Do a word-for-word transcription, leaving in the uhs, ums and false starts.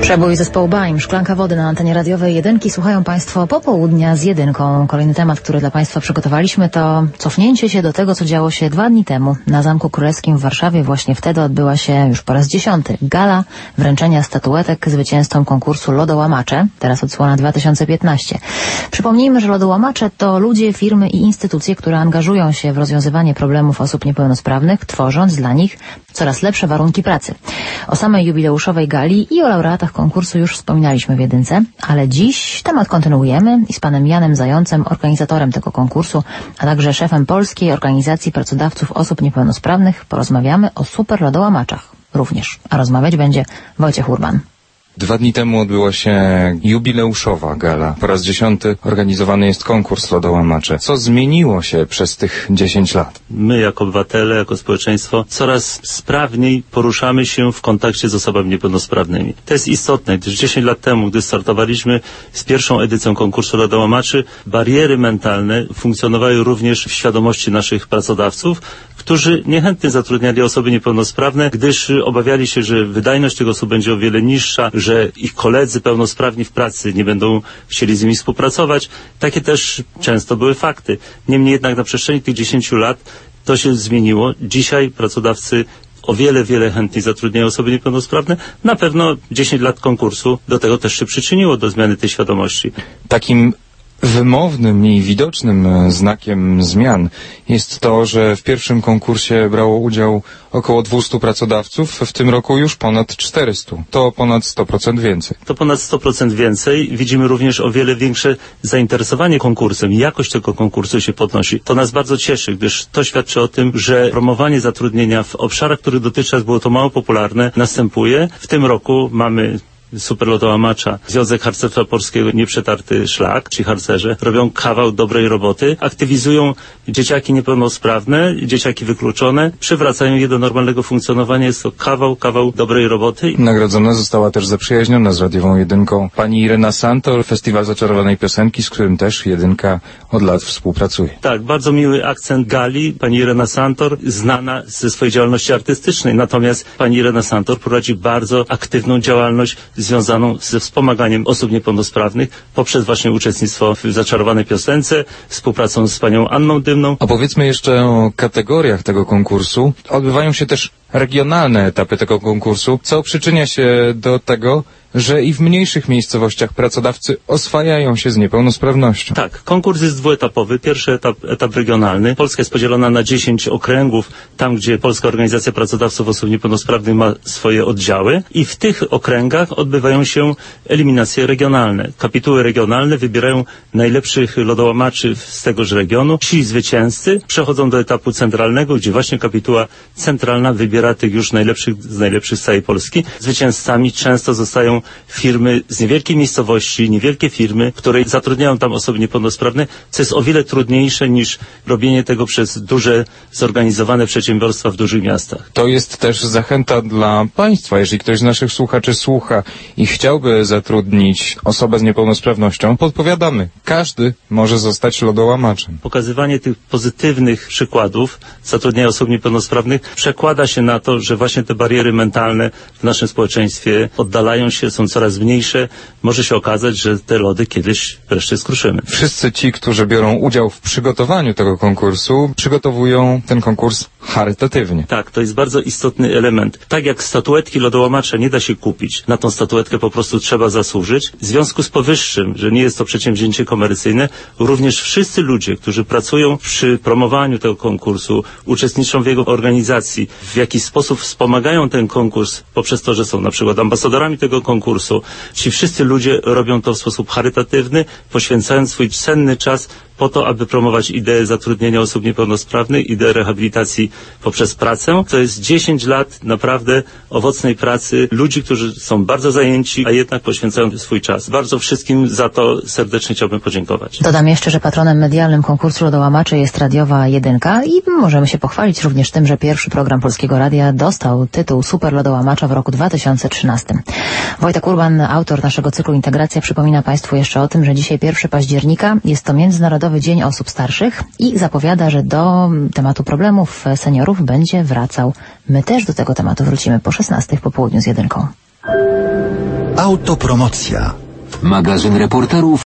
Przebój zespołu Baim, Szklanka wody na antenie radiowej Jedynki. Słuchają Państwo Popołudnia z Jedynką. Kolejny temat, który dla Państwa przygotowaliśmy, to cofnięcie się do tego, co działo się dwa dni temu na Zamku Królewskim w Warszawie. Właśnie wtedy odbyła się już po raz dziesiąty gala wręczenia statuetek zwycięzcom konkursu Lodołamacze. Teraz odsłona dwa tysiące piętnaście. Przypomnijmy, że lodołamacze to ludzie, firmy i instytucje, które angażują się w rozwiązywanie problemów osób niepełnosprawnych, tworząc dla nich coraz lepsze warunki pracy. O samej jubileuszowej gali i o laureatach konkursu już wspominaliśmy w Jedynce, ale dziś temat kontynuujemy i z panem Janem Zającem, organizatorem tego konkursu, a także szefem Polskiej Organizacji Pracodawców Osób Niepełnosprawnych, porozmawiamy o super lodołamaczach również. A rozmawiać będzie Wojciech Urban. Dwa dni temu odbyła się jubileuszowa gala. Po raz dziesiąty organizowany jest konkurs Lodołamacze. Co zmieniło się przez tych dziesięć lat? My jako obywatele, jako społeczeństwo coraz sprawniej poruszamy się w kontakcie z osobami niepełnosprawnymi. To jest istotne, gdyż dziesięć lat temu, gdy startowaliśmy z pierwszą edycją konkursu Lodołamaczy, bariery mentalne funkcjonowały również w świadomości naszych pracodawców, którzy niechętnie zatrudniali osoby niepełnosprawne, gdyż obawiali się, że wydajność tych osób będzie o wiele niższa, że ich koledzy pełnosprawni w pracy nie będą chcieli z nimi współpracować. Takie też często były fakty. Niemniej jednak na przestrzeni tych dziesięciu lat to się zmieniło. Dzisiaj pracodawcy o wiele, wiele chętniej zatrudniają osoby niepełnosprawne. Na pewno dziesięć lat konkursu do tego też się przyczyniło, do zmiany tej świadomości. Takim wymownym i widocznym znakiem zmian jest to, że w pierwszym konkursie brało udział około dwieście pracodawców, w tym roku już ponad czterysta. To ponad sto procent więcej. To ponad sto procent więcej. Widzimy również o wiele większe zainteresowanie konkursem. Jakość tego konkursu się podnosi. To nas bardzo cieszy, gdyż to świadczy o tym, że promowanie zatrudnienia w obszarach, których dotychczas było to mało popularne, następuje. W tym roku mamy super lodołamacza. Związek Harcerstwa Polskiego Nieprzetarty Szlak, ci harcerze, robią kawał dobrej roboty, aktywizują dzieciaki niepełnosprawne, dzieciaki wykluczone, przywracają je do normalnego funkcjonowania. Jest to kawał, kawał dobrej roboty. Nagrodzona została też zaprzyjaźniona z radiową Jedynką pani Irena Santor, Festiwal Zaczarowanej Piosenki, z którym też Jedynka od lat współpracuje. Tak, bardzo miły akcent gali. Pani Irena Santor, znana ze swojej działalności artystycznej, natomiast pani Irena Santor prowadzi bardzo aktywną działalność związaną ze wspomaganiem osób niepełnosprawnych poprzez właśnie uczestnictwo w Zaczarowanej Piosence, współpracą z panią Anną Dymną. Opowiedzmy jeszcze o kategoriach tego konkursu. Odbywają się też regionalne etapy tego konkursu, co przyczynia się do tego, że i w mniejszych miejscowościach pracodawcy oswajają się z niepełnosprawnością. Tak, konkurs jest dwuetapowy. Pierwszy etap, etap regionalny. Polska jest podzielona na dziesięć okręgów, tam gdzie Polska Organizacja Pracodawców Osób Niepełnosprawnych ma swoje oddziały i w tych okręgach odbywają się eliminacje regionalne. Kapituły regionalne wybierają najlepszych lodołamaczy z tegoż regionu. Ci zwycięzcy przechodzą do etapu centralnego, gdzie właśnie kapituła centralna wybiera tych już najlepszych z najlepszych z całej Polski. Zwycięzcami często zostają firmy z niewielkiej miejscowości, niewielkie firmy, które zatrudniają tam osoby niepełnosprawne, co jest o wiele trudniejsze niż robienie tego przez duże, zorganizowane przedsiębiorstwa w dużych miastach. To jest też zachęta dla państwa. Jeżeli ktoś z naszych słuchaczy słucha i chciałby zatrudnić osobę z niepełnosprawnością, podpowiadamy. Każdy może zostać lodołamaczem. Pokazywanie tych pozytywnych przykładów zatrudniania osób niepełnosprawnych przekłada się na to, że właśnie te bariery mentalne w naszym społeczeństwie oddalają się, są coraz mniejsze. Może się okazać, że te lody kiedyś wreszcie skruszymy. Wszyscy ci, którzy biorą udział w przygotowaniu tego konkursu, przygotowują ten konkurs charytatywnie. Tak, to jest bardzo istotny element. Tak jak statuetki lodołamacza nie da się kupić, na tą statuetkę po prostu trzeba zasłużyć. W związku z powyższym, że nie jest to przedsięwzięcie komercyjne, również wszyscy ludzie, którzy pracują przy promowaniu tego konkursu, uczestniczą w jego organizacji, w jakiś sposób wspomagają ten konkurs poprzez to, że są na przykład ambasadorami tego konkursu. Ci wszyscy ludzie robią to w sposób charytatywny, poświęcając swój cenny czas po to, aby promować ideę zatrudnienia osób niepełnosprawnych, ideę rehabilitacji poprzez pracę. To jest dziesięć lat naprawdę owocnej pracy ludzi, którzy są bardzo zajęci, a jednak poświęcają swój czas. Bardzo wszystkim za to serdecznie chciałbym podziękować. Dodam jeszcze, że patronem medialnym konkursu Lodołamaczy jest radiowa Jedynka i możemy się pochwalić również tym, że pierwszy program Polskiego Radia dostał tytuł Super Lodołamacza w roku dwa tysiące trzynastym. Wojtek Urban, autor naszego cyklu Integracja, przypomina Państwu jeszcze o tym, że dzisiaj pierwszego października jest to Międzynarodowy Dzień Osób Starszych i zapowiada, że do tematu problemów seniorów będzie wracał. My też do tego tematu wrócimy po szesnastej w popołudniu z Jedynką. Autopromocja. Magazyn reporterów